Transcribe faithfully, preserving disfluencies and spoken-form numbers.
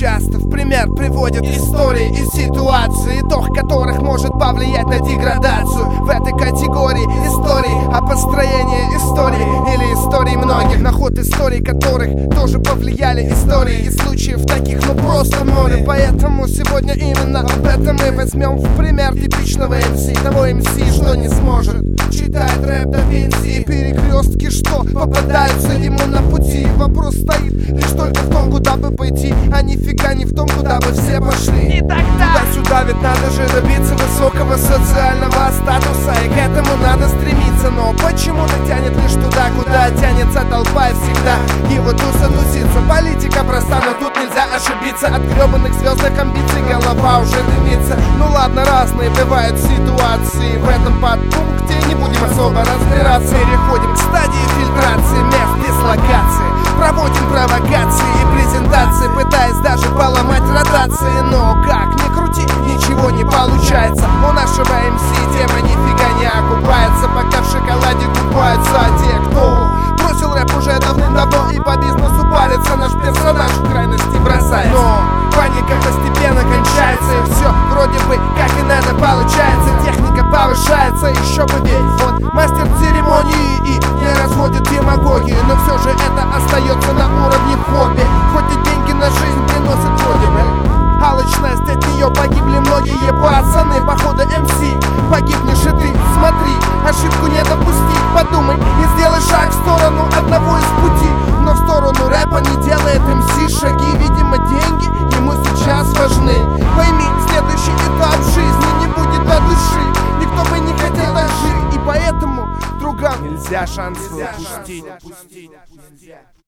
часто в пример приводят истории и ситуации, итог которых может повлиять на деградацию. В этой категории истории о построении истории или истории многих, на ход историй которых тоже повлияли истории и случаев таких, ну просто море. Поэтому сегодня именно об этом мы возьмем в пример типичного эм си, того эм си, что не сможет читать рэп до пенсии. Перекрестки, что попадаются ему на пути. Вопрос стоит лишь только в том, куда бы пойти, а нифига не в том, куда бы все пошли. И тогда туда-сюда, ведь надо же добиться высокого социального статуса, и к этому надо стремиться. Но почему-то тянет лишь туда, куда тянется толпа, и всегда его туса тусится. Политика проста, но тут нельзя ошибиться. От гребаных звездных амбиций голова уже дымится. Ну ладно, разные бывают ситуации в этом подпункте, не будем особо разбираться. Переходим к стадии фильтрации мест дислокации. Проводим провокации и презентации, пытаясь даже поломать ротации. Но как ни крути, ничего не получается. У нашего эм си тема нифига не окупается, пока в шоколаде купаются те, кто бросил рэп уже давным-давно и по бизнесу парится. Наш персонаж в крайности бросается, но паника постепенно кончается, и все вроде бы как и надо получается. Техника повышается, еще бы ведь он мастер церемонии и не разводит демагогию. Но все же это остается на уровне хобби, хоть и деньги на жизнь приносят вроде бы. Алчность, от нее погибли многие пацаны. Походу эм си погибнешь и ты, смотри, ошибку не допусти. Подумай и сделай шаг в сторону одного из пути. Но в сторону рэпа не делает эм си шаги. Видимо, деньги ему сейчас важны. Пойми, следующий этап жизни не будет от души. Никто бы не хотел так жить, и поэтому другам нельзя шанс упустить.